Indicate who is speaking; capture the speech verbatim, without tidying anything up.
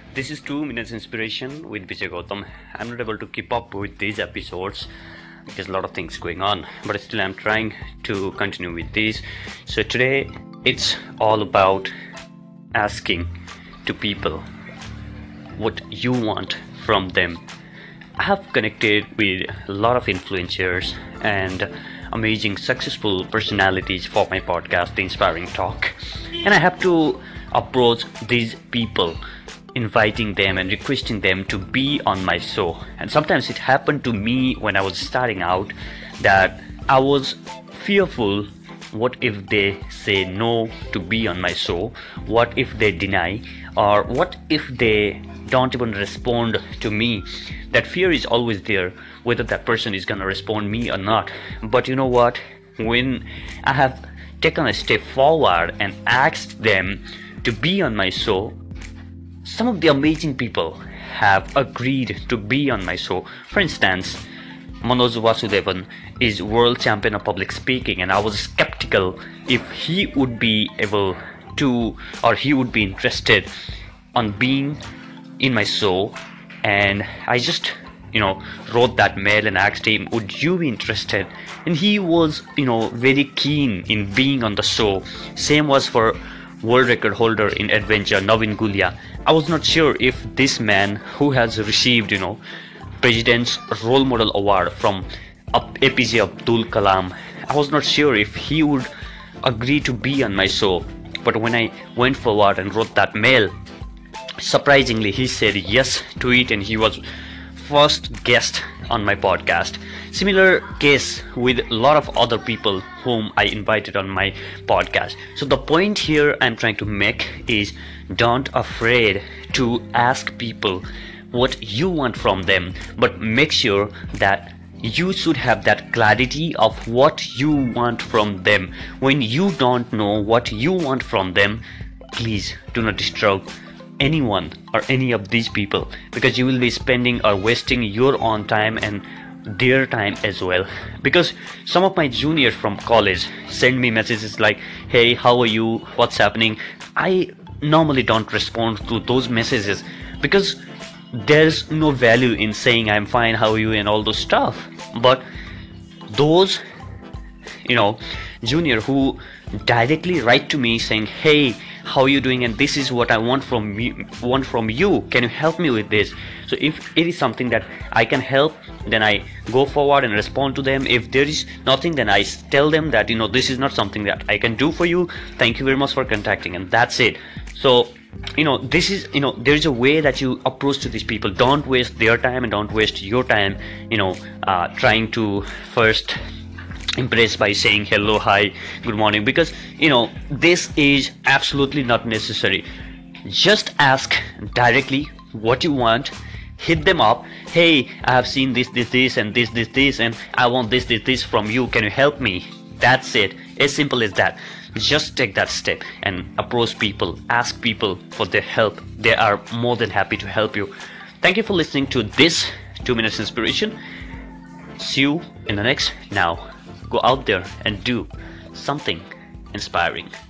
Speaker 1: This is two minutes inspiration with Vijay Gautam. I'm not able to keep up with these episodes because a lot of things going on, but still I'm trying to continue with these. So today it's all about asking to people what you want from them. I have connected with a lot of influencers and amazing successful personalities for my podcast, The Inspiring Talk, and I have to approach these people, inviting them and requesting them to be on my show. And sometimes it happened to me when I was starting out that I was fearful. What if they say no to be on my show? What if they deny? Or what if they don't even respond to me? That fear is always there, whether that person is gonna respond me or not. But you know what? When I have taken a step forward and asked them to be on my show, some of the amazing people have agreed to be on my show. For instance, Manoj Vasudevan is world champion of public speaking, and I was skeptical if he would be able to, or he would be interested on being in my show. And I just you know wrote that mail and asked him, would you be interested? And he was you know very keen in being on the show. Same was for world record holder in adventure, Navin Gulia. I was not sure if this man, who has received you know President's Role Model Award from A P J Abdul Kalam, I was not sure if he would agree to be on my show. But when I went forward and wrote that mail, surprisingly he said yes to it, and he was first guest on my podcast. Similar case with a lot of other people whom I invited on my podcast. So the point here I'm trying to make is, don't afraid to ask people what you want from them, but make sure that you should have that clarity of what you want from them. When you don't know what you want from them, please do not disturb anyone or any of these people, because you will be spending or wasting your own time and their time as well. Because some of my juniors from college send me messages like, hey, how are you, what's happening? I normally don't respond to those messages because there's no value in saying I'm fine, how are you, and all those stuff. But those you know junior who directly write to me saying, hey, how are you doing, and this is what I want from me want from you, can you help me with this? So if it is something that I can help, then I go forward and respond to them. If there is nothing, then I tell them that you know this is not something that I can do for you, thank you very much for contacting, and that's it. So you know this is you know there is a way that you approach to these people. Don't waste their time and don't waste your time you know uh, trying to first impress by saying hello, hi, good morning, because you know this is absolutely not necessary. Just ask directly what you want, hit them up, hey, I have seen this this this and this this this and I want this this this from you, can you help me? That's it, as simple as that. Just take that step and approach people, ask people for their help. They are more than happy to help you. Thank you for listening to this two minutes inspiration. See you in the next. Now go out there and do something inspiring.